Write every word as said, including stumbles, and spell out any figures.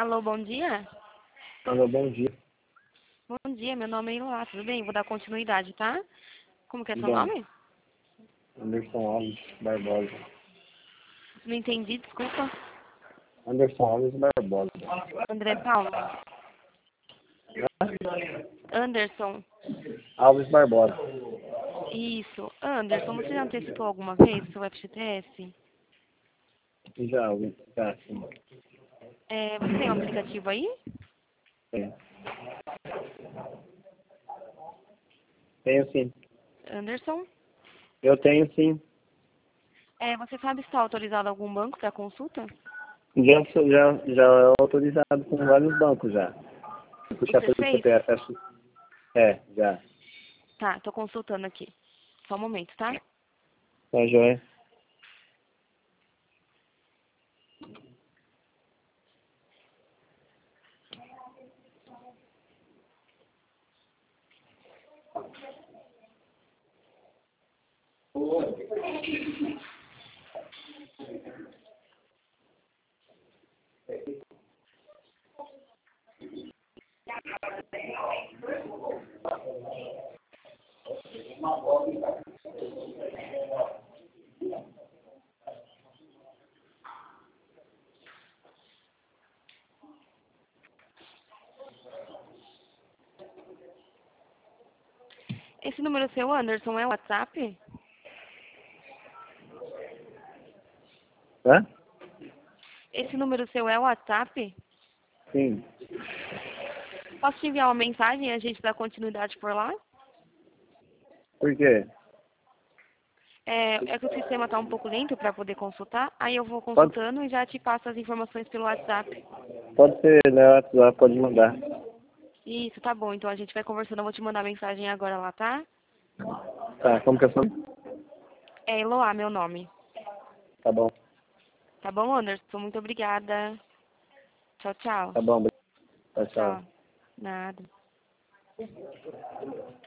Alô, bom dia? Alô, bom dia. Bom dia, meu nome é Ilá, tudo bem? Vou dar continuidade, tá? Como que é seu Bom, nome? Anderson Alves Barbosa. Não entendi, desculpa. Anderson Alves Barbosa. André Paulo. Anderson. Alves Barbosa. Isso. Anderson, você já antecipou alguma vez o seu F G T S? Já ouvi, tá, sim. É, você tem um aplicativo aí? Tem. Tenho sim. Anderson? Eu tenho sim. É, você sabe se está autorizado algum banco para consulta? Já, sou- já, já é autorizado com vários bancos já. Puxar Você pelo fez? C P F, acho. É, já. Tá, tô consultando aqui. Só um momento, tá? Tá, joia. Esse número seu, Anderson, é o WhatsApp? Hã? Esse número seu é o WhatsApp? Sim. Posso te enviar uma mensagem e a gente dá continuidade por lá? Por quê? É, é que o sistema está um pouco lento para poder consultar, aí eu vou Pode, consultando e já te passo as informações pelo WhatsApp. pode ser, né? WhatsApp, pode mandar. Isso, tá bom. Então a gente vai conversando, eu vou te mandar mensagem agora lá, tá? Tá, como que é o seu nome? É Eloá, meu nome. Tá bom. Tá bom, Anderson? Muito obrigada. Tchau, tchau. Tá bom. Tchau, tchau. Tchau. Nada.